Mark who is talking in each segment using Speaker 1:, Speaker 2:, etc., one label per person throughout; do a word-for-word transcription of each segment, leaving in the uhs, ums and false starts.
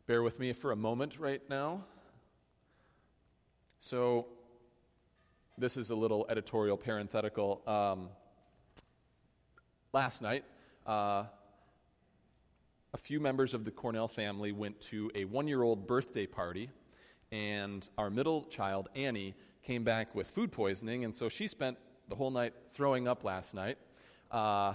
Speaker 1: bear with me for a moment right now. So, this is a little editorial parenthetical. Um, last night, uh, a few members of the Cornell family went to a one-year-old birthday party, and our middle child, Annie, came back with food poisoning, and so she spent the whole night throwing up last night. Uh,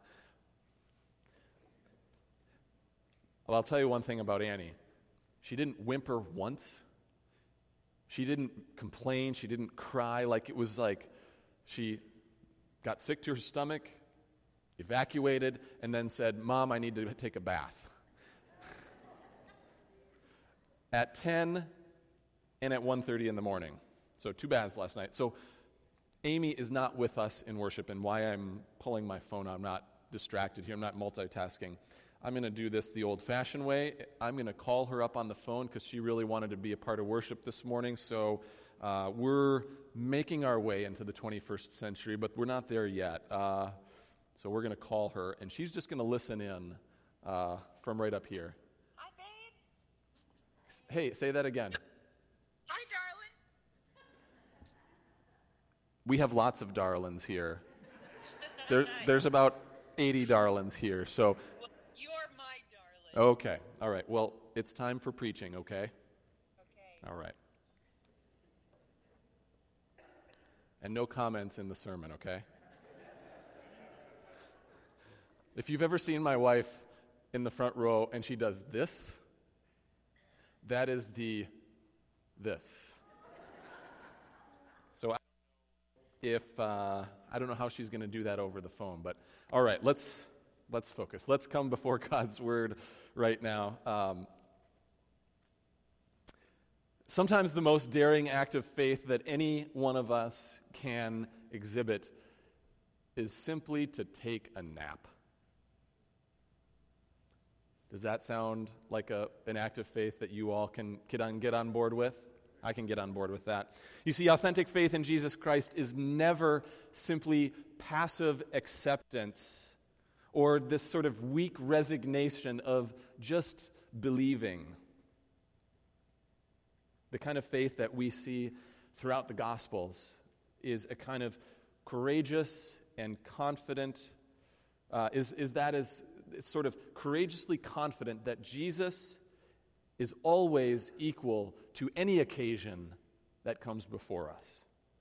Speaker 1: well, I'll tell you one thing about Annie. She didn't whimper once. She didn't complain. She didn't cry. Like it was like she got sick to her stomach, evacuated, and then said, "Mom, I need to take a bath." At ten and at one thirty in the morning. So two baths last night. So Amy is not with us in worship, and why I'm pulling my phone out, I'm not distracted here. I'm not multitasking. I'm going to do this the old-fashioned way. I'm going to call her up on the phone because she really wanted to be a part of worship this morning. So uh, we're making our way into the twenty-first century, but we're not there yet. Uh, so we're going to call her, and she's just going to listen in uh, from right up here.
Speaker 2: Hi, babe.
Speaker 1: Hey, say that again.
Speaker 2: Hi, darling.
Speaker 1: We have lots of darlings here. There, there's about eighty darlings here, so...
Speaker 2: Well, you're my darling.
Speaker 1: Okay, all right. Well, it's time for preaching, okay?
Speaker 2: Okay.
Speaker 1: All right. And no comments in the sermon, okay? If you've ever seen my wife in the front row and she does this, that is the this. So I if uh, I don't know how she's going to do that over the phone, but all right, let's let's focus. Let's come before God's word right now. Um, sometimes the most daring act of faith that any one of us can exhibit is simply to take a nap. Does that sound like a, an act of faith that you all can get on, get on board with? I can get on board with that. You see, authentic faith in Jesus Christ is never simply passive acceptance or this sort of weak resignation of just believing. The kind of faith that we see throughout the Gospels is a kind of courageous and confident, uh, is, is that is it's sort of courageously confident that Jesus is always equal to any occasion that comes before us.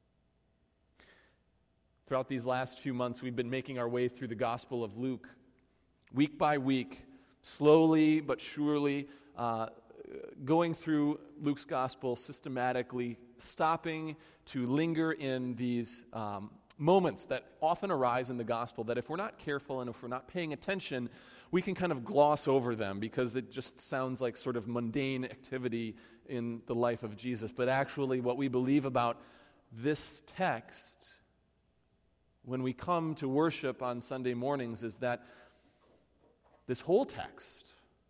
Speaker 1: Throughout these last few months, we've been making our way through the Gospel of Luke, week by week, slowly but surely, uh, going through Luke's Gospel systematically, stopping to linger in these um, moments that often arise in the Gospel that if we're not careful and if we're not paying attention, we can kind of gloss over them because it just sounds like sort of mundane activity in the life of Jesus. But actually what we believe about this text when we come to worship on Sunday mornings is that this whole text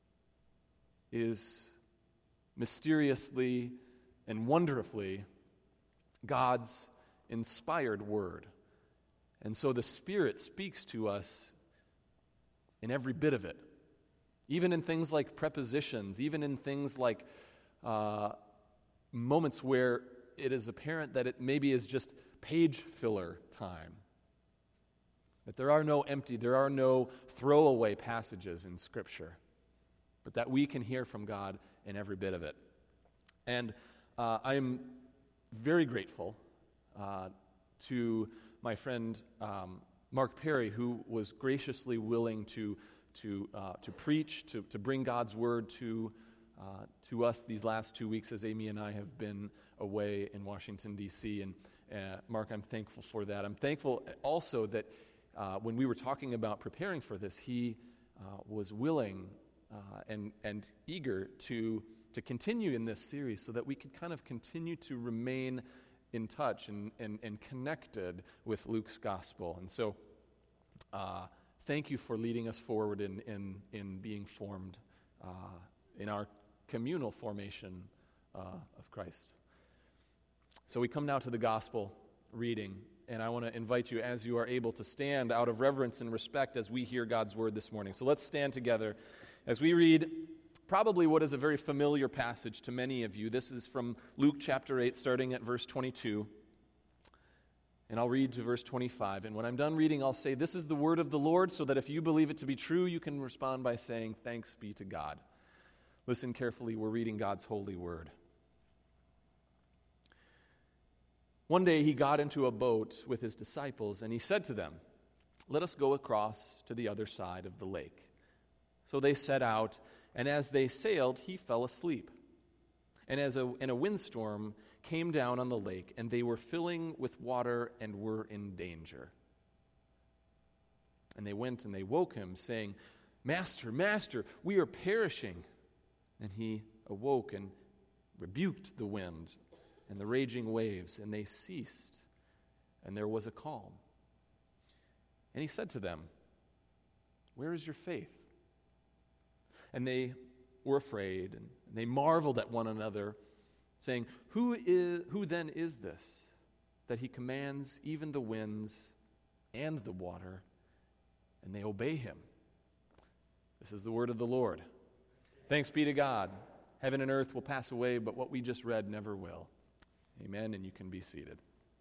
Speaker 1: is mysteriously and wonderfully God's inspired word. And so the Spirit speaks to us in every bit of it, even in things like prepositions, even in things like uh, moments where it is apparent that it maybe is just page filler time. That there are no empty, there are no throwaway passages in Scripture, but that we can hear from God in every bit of it. And uh, I'm very grateful uh, to my friend um, Mark Perry, who was graciously willing to to uh, to preach, to, to bring God's word to uh, to us these last two weeks as Amy and I have been away in Washington, D C And uh, Mark, I'm thankful for that. I'm thankful also that uh, when we were talking about preparing for this, he uh, was willing uh, and and eager to to continue in this series so that we could kind of continue to remain in touch and, and, and connected with Luke's gospel. And so uh, thank you for leading us forward in, in, in being formed uh, in our communal formation uh, of Christ. So we come now to the gospel reading, and I want to invite you, as you are able, to stand out of reverence and respect as we hear God's word this morning. So let's stand together as we read probably what is a very familiar passage to many of you. This is from Luke chapter eight, starting at verse twenty-two. And I'll read to verse twenty-five. And when I'm done reading, I'll say, "This is the word of the Lord," so that if you believe it to be true, you can respond by saying, "Thanks be to God." Listen carefully. We're reading God's holy word. One day he got into a boat with his disciples, and he said to them, "Let us go across to the other side of the lake." So they set out, and as they sailed, he fell asleep. And as a, and a windstorm came down on the lake, and they were filling with water and were in danger. And they went and they woke him, saying, "Master, Master, we are perishing." And he awoke and rebuked the wind and the raging waves, and they ceased, and there was a calm. And he said to them, "Where is your faith?" And they were afraid, and they marveled at one another, saying, Who is who then is this, that he commands even the winds and the water, and they obey him? This is the word of the Lord. Thanks be to God. Heaven and earth will pass away, but what we just read never will. Amen, and you can be seated.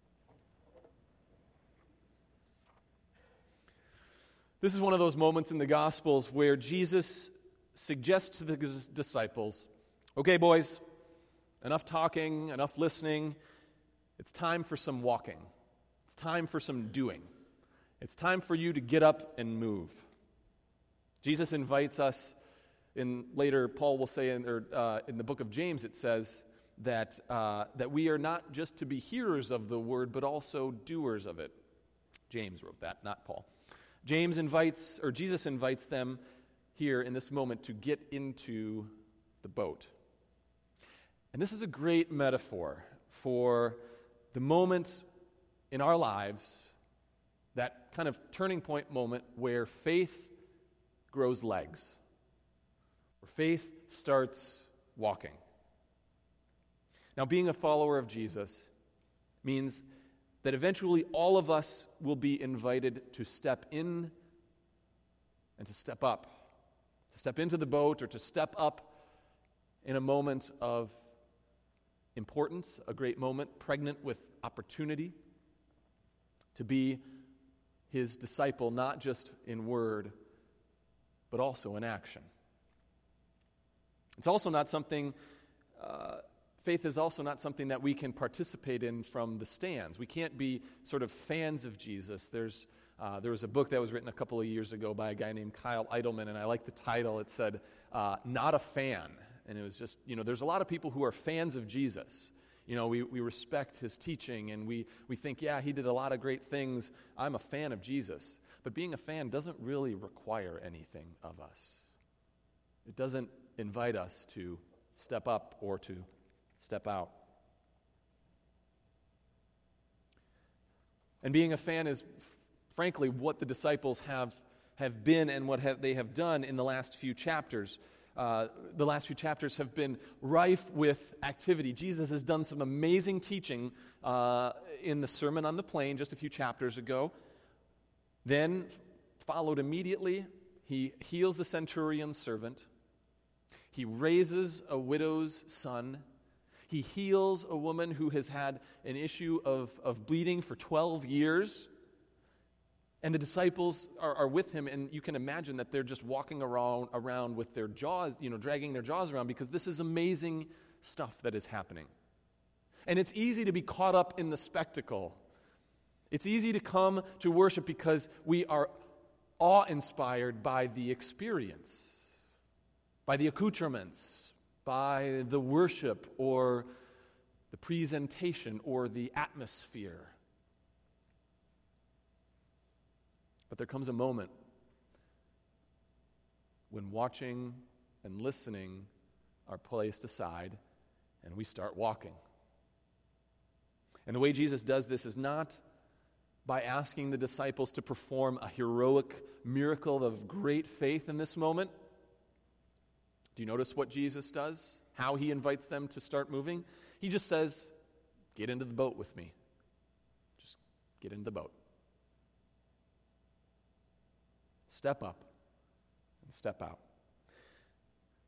Speaker 1: This is one of those moments in the Gospels where Jesus suggests to the disciples, "Okay, boys, enough talking, enough listening. It's time for some walking. It's time for some doing. It's time for you to get up and move." Jesus invites us, in later Paul will say, in, or, uh, in the book of James, it says that, uh, that we are not just to be hearers of the word, but also doers of it. James wrote that, not Paul. James invites, or Jesus invites them here in this moment to get into the boat. And this is a great metaphor for the moment in our lives, that kind of turning point moment where faith grows legs, where faith starts walking. Now, being a follower of Jesus means that eventually all of us will be invited to step in and to step up, to step into the boat or to step up in a moment of importance, a great moment, pregnant with opportunity, to be his disciple, not just in word, but also in action. It's also not something, uh, faith is also not something that we can participate in from the stands. We can't be sort of fans of Jesus. There's uh, there was a book that was written a couple of years ago by a guy named Kyle Idleman, and I like the title. It said, uh, "Not a Fan." And it was just, you know, there's a lot of people who are fans of Jesus. You know, we, we respect his teaching, and we, we think, yeah, he did a lot of great things. I'm a fan of Jesus. But being a fan doesn't really require anything of us. It doesn't invite us to step up or to step out. And being a fan is, f- frankly, what the disciples have, have been and what have, they have done in the last few chapters. Uh, the last few chapters have been rife with activity. Jesus has done some amazing teaching uh, in the Sermon on the Plain just a few chapters ago. Then, followed immediately, he heals the centurion's servant. He raises a widow's son. He heals a woman who has had an issue of, of bleeding for twelve years. And the disciples are, are with him, and you can imagine that they're just walking around, around with their jaws, you know, dragging their jaws around, because this is amazing stuff that is happening. And it's easy to be caught up in the spectacle. It's easy to come to worship because we are awe-inspired by the experience, by the accoutrements, by the worship or the presentation or the atmosphere. But there comes a moment when watching and listening are placed aside and we start walking. And the way Jesus does this is not by asking the disciples to perform a heroic miracle of great faith in this moment. Do you notice what Jesus does? How he invites them to start moving? He just says, "Get into the boat with me." Just get into the boat. Step up and step out.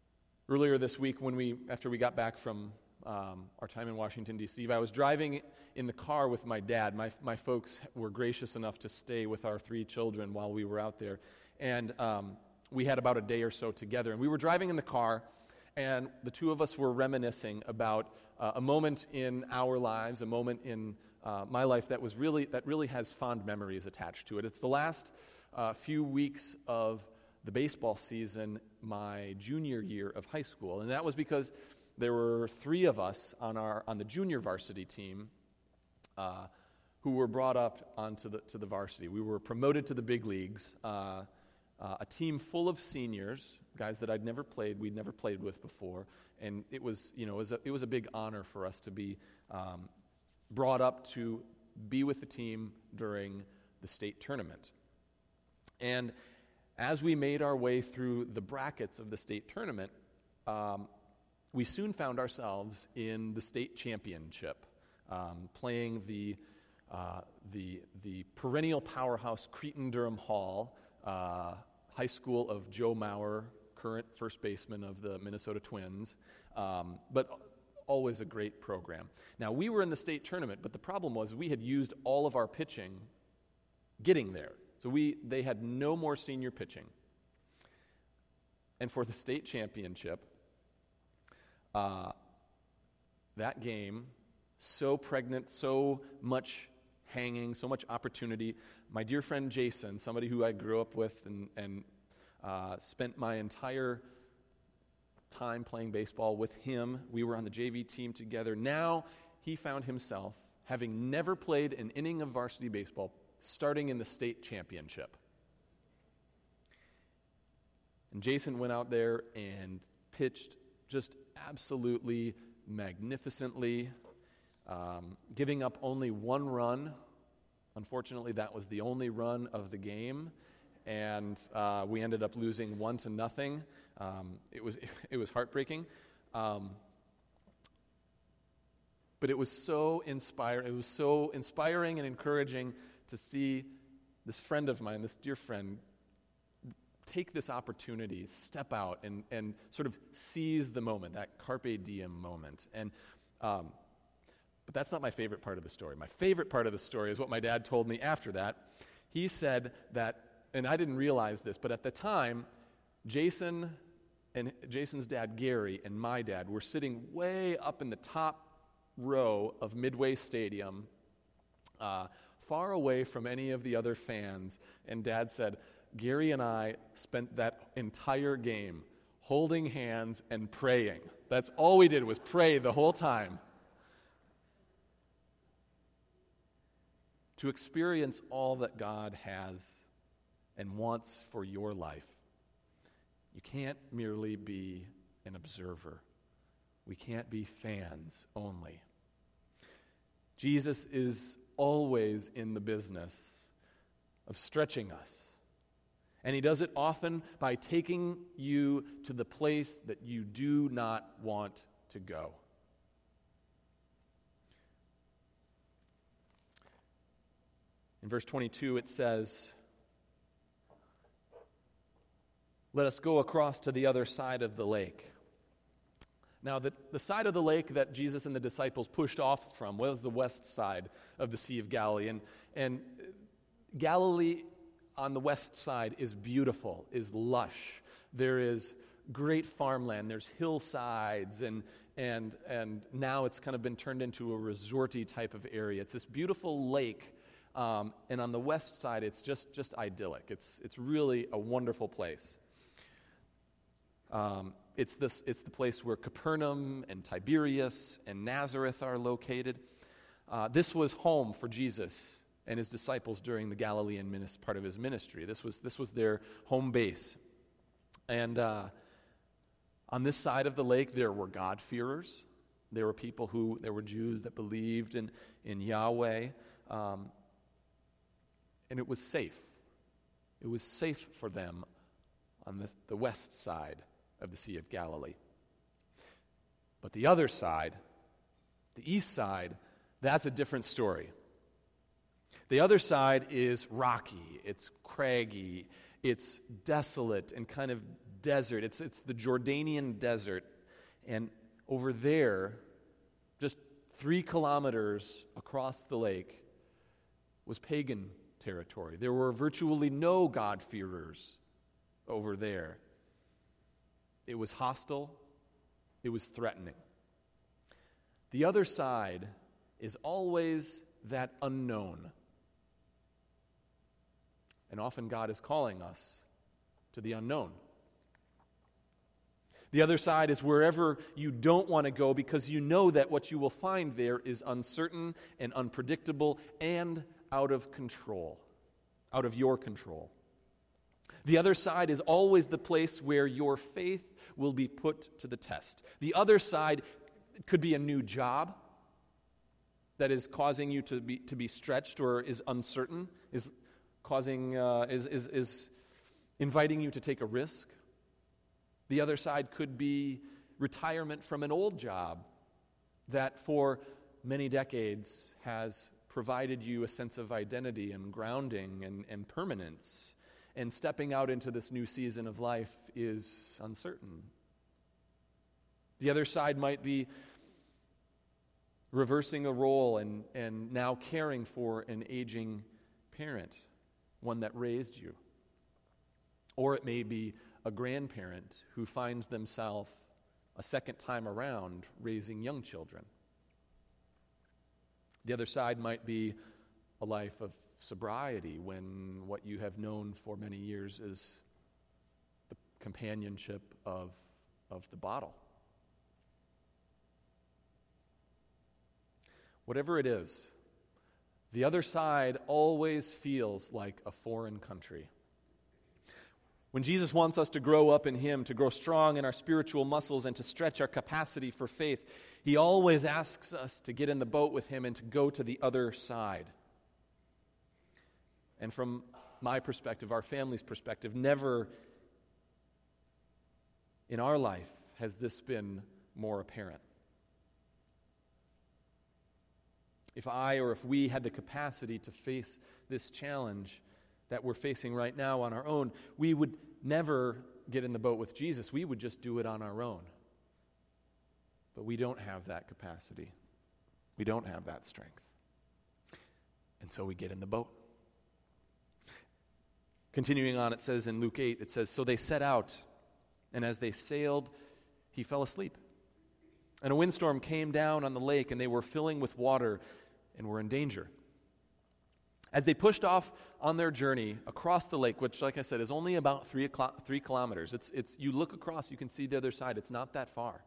Speaker 1: Earlier this week, when we after we got back from um, our time in Washington, D C, I was driving in the car with my dad. My my folks were gracious enough to stay with our three children while we were out there. And um, we had about a day or so together. And we were driving in the car, and the two of us were reminiscing about uh, a moment in our lives, a moment in uh, my life that was really that really has fond memories attached to it. It's the last uh, few weeks of the baseball season, my junior year of high school, and that was because there were three of us on our on the junior varsity team uh, who were brought up onto the to the varsity. We were promoted to the big leagues. Uh, uh, a team full of seniors, guys that I'd never played, we'd never played with before, and it was you know it was a, it was a big honor for us to be um, brought up to be with the team during the state tournament, and as we made our way through the brackets of the state tournament, um, we soon found ourselves in the state championship, um, playing the, uh, the, the perennial powerhouse Cretin-Durham Hall uh, High School of Joe Mauer, current first baseman of the Minnesota Twins, um, but always a great program. Now, we were in the state tournament, but the problem was we had used all of our pitching getting there. So we they had no more senior pitching. And for the state championship, uh, that game, so pregnant, so much hanging, so much opportunity. My dear friend Jason, somebody who I grew up with and, and uh, spent my entire time playing baseball with him. We were on the J V team together. Now he found himself, having never played an inning of varsity baseball, starting in the state championship. And Jason went out there and pitched just absolutely magnificently, um, giving up only one run. Unfortunately, that was the only run of the game, and uh, we ended up losing one to nothing. Um, it was it was heartbreaking, um, but it was so inspiring. It was so inspiring and encouraging to see this friend of mine, this dear friend, take this opportunity, step out, and, and sort of seize the moment, that carpe diem moment. And um, but that's not my favorite part of the story. My favorite part of the story is what my dad told me after that. He said that, and I didn't realize this, but at the time, Jason and Jason's dad, Gary, and my dad were sitting way up in the top row of Midway Stadium, uh, far away from any of the other fans, and Dad said, Gary and I spent that entire game holding hands and praying. That's all we did was pray the whole time. To experience all that God has and wants for your life, you can't merely be an observer. We can't be fans only. Jesus is always in the business of stretching us. And he does it often by taking you to the place that you do not want to go. In verse twenty-two, it says, "Let us go across to the other side of the lake." Now, the, the side of the lake that Jesus and the disciples pushed off from was the west side of the Sea of Galilee. And, and Galilee on the west side is beautiful, is lush. There is great farmland. There's hillsides, and, and, and now it's kind of been turned into a resorty type of area. It's this beautiful lake, um, and on the west side, it's just, just idyllic. It's, it's really a wonderful place. Um, it's this. It's the place where Capernaum and Tiberias and Nazareth are located. Uh, this was home for Jesus and his disciples during the Galilean minis- part of his ministry. This was this was their home base. And uh, on this side of the lake, there were God-fearers. There were people who there were Jews that believed in in Yahweh, um, and it was safe. It was safe for them on the, the west side of the Sea of Galilee. But the other side, the east side, that's a different story. The other side is rocky, it's craggy, it's desolate and kind of desert. It's, it's the Jordanian desert. And over there, just three kilometers across the lake, was pagan territory. There were virtually no God-fearers over there. It was hostile. It was threatening. The other side is always that unknown. And often God is calling us to the unknown. The other side is wherever you don't want to go because you know that what you will find there is uncertain and unpredictable and out of control, out of your control. The other side is always the place where your faith will be put to the test. The other side could be a new job that is causing you to be to be stretched or is uncertain, is causing uh, is, is is inviting you to take a risk. The other side could be retirement from an old job that for many decades has provided you a sense of identity and grounding and, and permanence. And stepping out into this new season of life is uncertain. The other side might be reversing a role and, and now caring for an aging parent, one that raised you. Or it may be a grandparent who finds themselves a second time around raising young children. The other side might be a life of sobriety when what you have known for many years is the companionship of, of the bottle. Whatever it is, the other side always feels like a foreign country. When Jesus wants us to grow up in Him, to grow strong in our spiritual muscles, and to stretch our capacity for faith, He always asks us to get in the boat with Him and to go to the other side. And from my perspective, our family's perspective, never in our life has this been more apparent. If I or if we had the capacity to face this challenge that we're facing right now on our own, we would never get in the boat with Jesus. We would just do it on our own. But we don't have that capacity. We don't have that strength. And so we get in the boat. Continuing on, it says in Luke eight, it says, "So they set out, and as they sailed, he fell asleep. And a windstorm came down on the lake, and they were filling with water and were in danger. As they pushed off on their journey across the lake, which, like I said, is only about three, three kilometers. It's, it's, you look across, you can see the other side. It's not that far.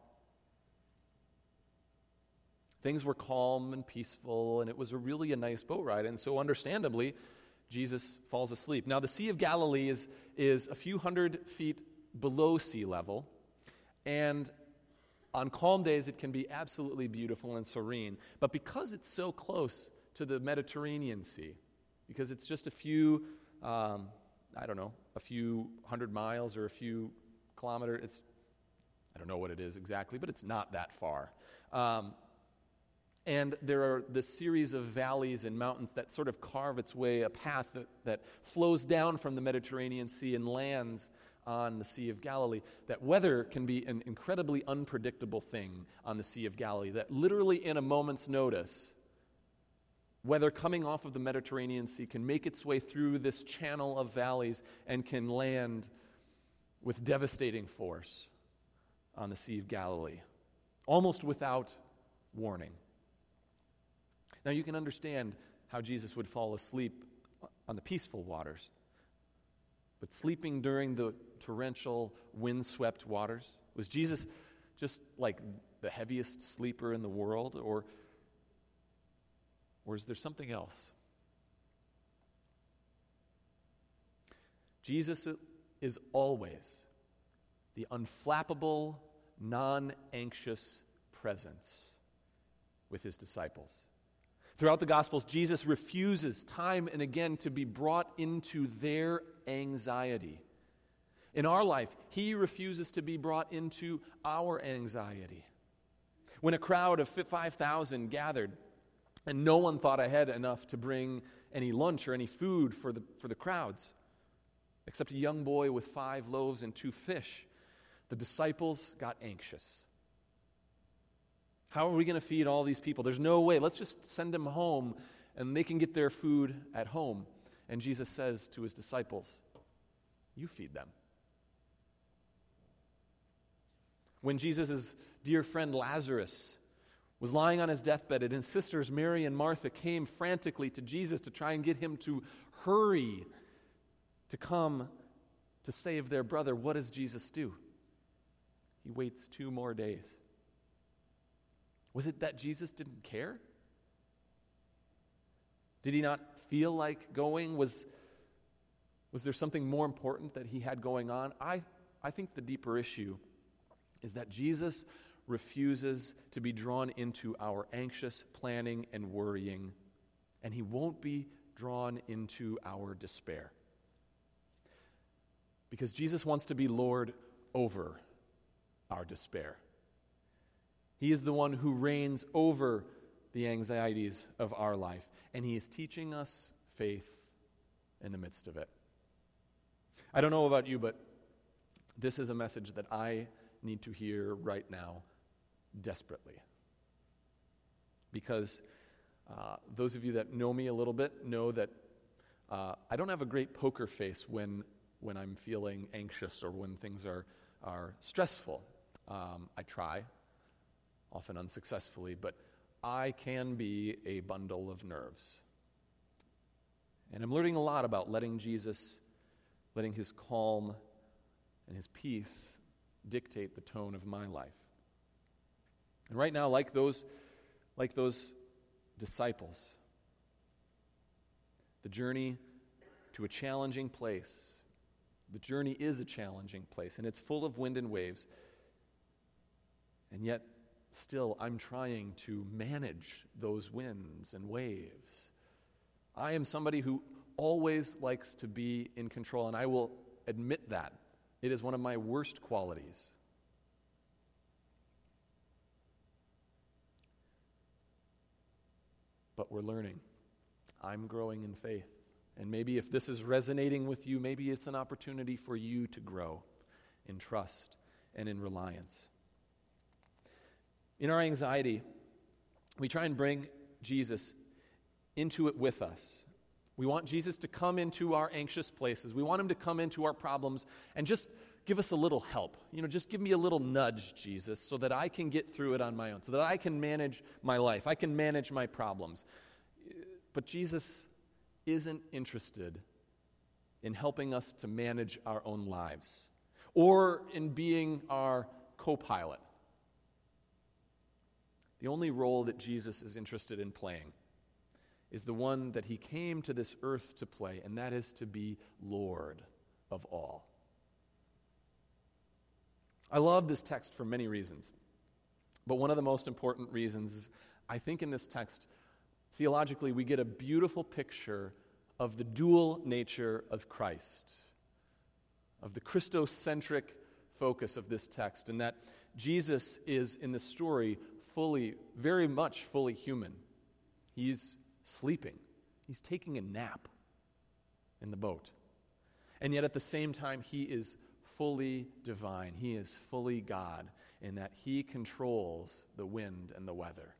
Speaker 1: Things were calm and peaceful, and it was a really a nice boat ride. And so, understandably, Jesus falls asleep. Now, the Sea of Galilee is, is a few hundred feet below sea level, and on calm days, it can be absolutely beautiful and serene. But because it's so close to the Mediterranean Sea, because it's just a few, um, I don't know, a few hundred miles or a few kilometers, it's, I don't know what it is exactly, but it's not that far. Um, and there are this series of valleys and mountains that sort of carve its way, a path that, that flows down from the Mediterranean Sea and lands on the Sea of Galilee. That weather can be an incredibly unpredictable thing on the Sea of Galilee, that literally in a moment's notice, weather coming off of the Mediterranean Sea can make its way through this channel of valleys and can land with devastating force on the Sea of Galilee, almost without warning. Now you can understand how Jesus would fall asleep on the peaceful waters, but sleeping during the torrential, windswept waters, was Jesus just like the heaviest sleeper in the world, or Or is there something else? Jesus is always the unflappable, non-anxious presence with his disciples. Throughout the Gospels, Jesus refuses time and again to be brought into their anxiety. In our life, he refuses to be brought into our anxiety. When a crowd of five thousand gathered, and no one thought ahead enough to bring any lunch or any food for the, for the crowds, except a young boy with five loaves and two fish. the disciples got anxious. How are we going to feed all these people? There's no way. Let's just send them home and they can get their food at home. And Jesus says to his disciples, you feed them. When Jesus' dear friend Lazarus was lying on his deathbed, and his sisters Mary and Martha came frantically to Jesus to try and get him to hurry to come to save their brother, what does Jesus do? He waits two more days. Was it that Jesus didn't care? Did he not feel like going? Was, was there something more important that he had going on? I, I think the deeper issue is that Jesus refuses to be drawn into our anxious planning and worrying, and he won't be drawn into our despair. Because Jesus wants to be Lord over our despair. He is the one who reigns over the anxieties of our life, and he is teaching us faith in the midst of it. I don't know about you, but this is a message that I need to hear right now desperately. Because uh, those of you that know me a little bit know that uh, I don't have a great poker face when when I'm feeling anxious or when things are, are stressful. Um, I try, often unsuccessfully, but I can be a bundle of nerves. And I'm learning a lot about letting Jesus, letting his calm and his peace dictate the tone of my life. And right now, like those, like those disciples, the journey to a challenging place, the journey is a challenging place, and it's full of wind and waves. And yet, still, I'm trying to manage those winds and waves. I am somebody who always likes to be in control, and I will admit that. It is one of my worst qualities. But we're learning. I'm growing in faith. And maybe if this is resonating with you, maybe it's an opportunity for you to grow in trust and in reliance. In our anxiety, we try and bring Jesus into it with us. We want Jesus to come into our anxious places. We want him to come into our problems and just give us a little help. You know, just give me a little nudge, Jesus, so that I can get through it on my own, so that I can manage my life. I can manage my problems. But Jesus isn't interested in helping us to manage our own lives or in being our co-pilot. The only role that Jesus is interested in playing is the one that he came to this earth to play, and that is to be Lord of all. I love this text for many reasons, but one of the most important reasons is I think in this text, theologically, we get a beautiful picture of the dual nature of Christ, of the Christocentric focus of this text, and that Jesus is, in this story, fully, very much fully human. He's sleeping. He's taking a nap in the boat. And yet at the same time, he is fully divine. He is fully God in that he controls the wind and the weather.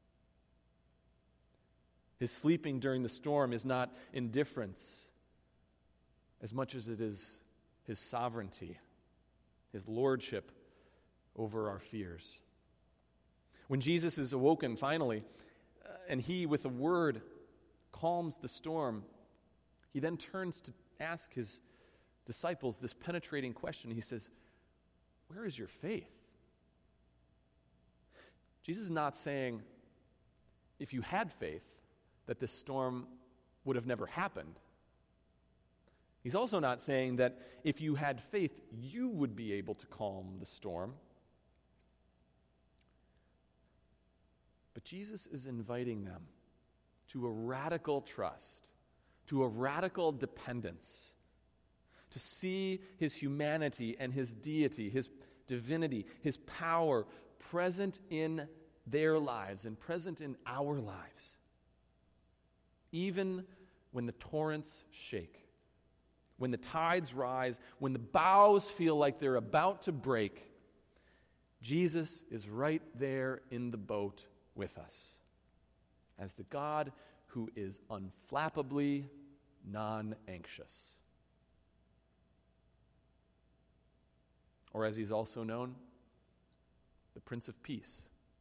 Speaker 1: His sleeping during the storm is not indifference as much as it is his sovereignty, his lordship over our fears. When Jesus is awoken finally, uh, and he with a word calms the storm, he then turns to ask his disciples this penetrating question. He says, "Where is your faith?" Jesus is not saying, if you had faith, that this storm would have never happened. He's also not saying that if you had faith, you would be able to calm the storm. But Jesus is inviting them to a radical trust, to a radical dependence, to see his humanity and his deity, his divinity, his power present in their lives and present in our lives. Even when the torrents shake, when the tides rise, when the bows feel like they're about to break, Jesus is right there in the boat with us as the God who is unflappably non-anxious. Or as he's also known, the Prince of Peace.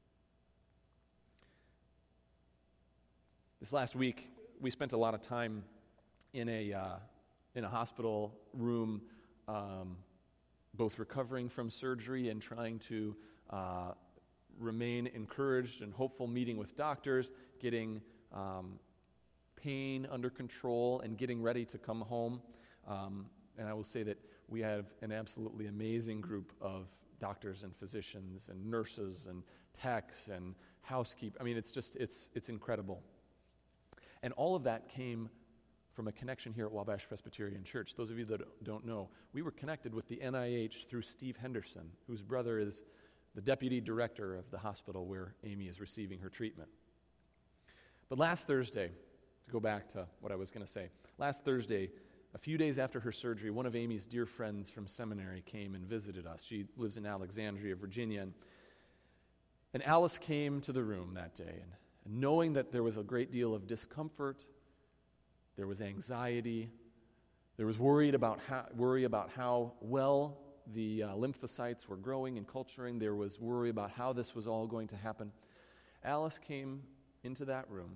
Speaker 1: This last week, we spent a lot of time in a uh, in a hospital room, um, both recovering from surgery and trying to uh, remain encouraged and hopeful, meeting with doctors, getting um, pain under control, and getting ready to come home. Um, and I will say that we have an absolutely amazing group of doctors and physicians and nurses and techs and housekeepers. I mean, it's just, it's it's incredible. And all of that came from a connection here at Wabash Presbyterian Church. Those of you that don't know, we were connected with the N I H through Steve Henderson, whose brother is the deputy director of the hospital where Amy is receiving her treatment. But last Thursday, to go back to what I was going to say, last Thursday, a few days after her surgery, one of Amy's dear friends from seminary came and visited us. She lives in Alexandria, Virginia. And, and Alice came to the room that day, and knowing that there was a great deal of discomfort, there was anxiety, there was worried about how, worry about how well the uh, lymphocytes were growing and culturing, there was worry about how this was all going to happen. Alice came into that room.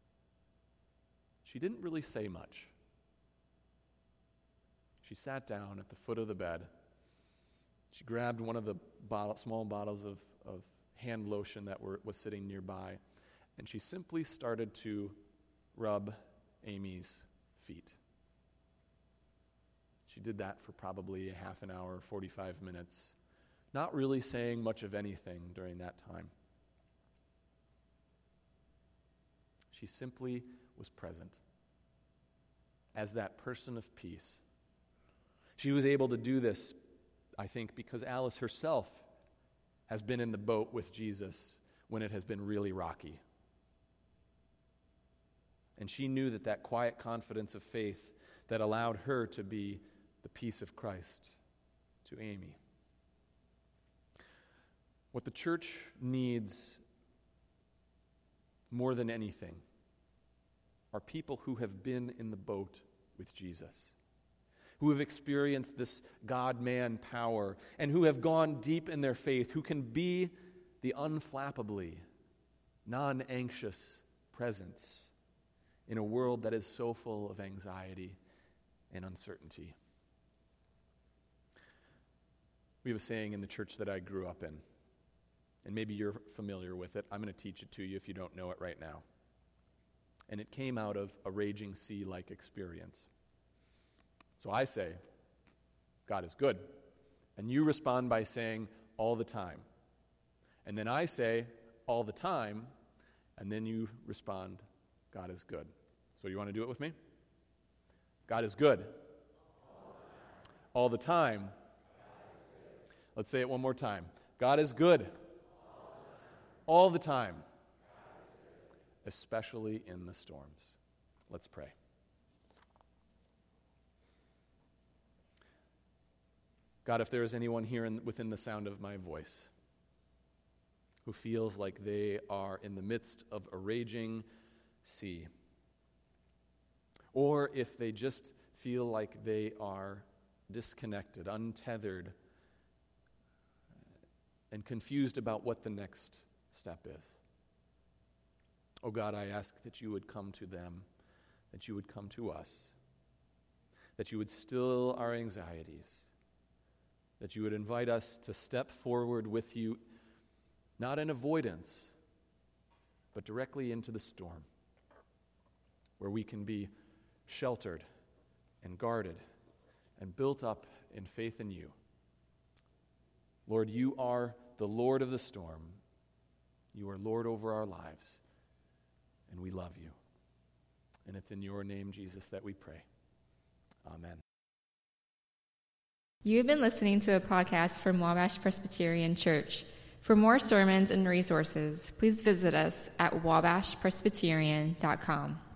Speaker 1: She didn't really say much. She sat down at the foot of the bed. She grabbed one of the bottle, small bottles of, of hand lotion that were, was sitting nearby, and she simply started to rub Amy's feet. She did that for probably a half an hour, forty-five minutes, not really saying much of anything during that time. She simply was present as that person of peace. She was able to do this, I think, because Alice herself has been in the boat with Jesus when it has been really rocky. And she knew that that quiet confidence of faith that allowed her to be the peace of Christ to Amy. What the church needs more than anything are people who have been in the boat with Jesus, who have experienced this God-man power, and who have gone deep in their faith, who can be the unflappably non-anxious presence in a world that is so full of anxiety and uncertainty. We have a saying in the church that I grew up in, and maybe you're familiar with it. I'm going to teach it to you if you don't know it right now. And it came out of a raging sea-like experience. So I say, God is good. And you respond by saying, all the time. And then I say, all the time, and then you respond, God is good. So you want to do it with me? God is good. All the time. Let's say it one more time. God is good. All the time. Especially in the storms. Let's pray. God, if there is anyone here in, within the sound of my voice who feels like they are in the midst of a raging sea, or if they just feel like they are disconnected, untethered, and confused about what the next step is, oh God, I ask that you would come to them, that you would come to us, that you would still our anxieties, that you would invite us to step forward with you, not in avoidance, but directly into the storm, where we can be sheltered and guarded and built up in faith in you. Lord, you are the Lord of the storm. You are Lord over our lives, and we love you. And it's in your name, Jesus, that we pray. Amen.
Speaker 3: You have been listening to a podcast from Wabash Presbyterian Church. For more sermons and resources, please visit us at wabash presbyterian dot com.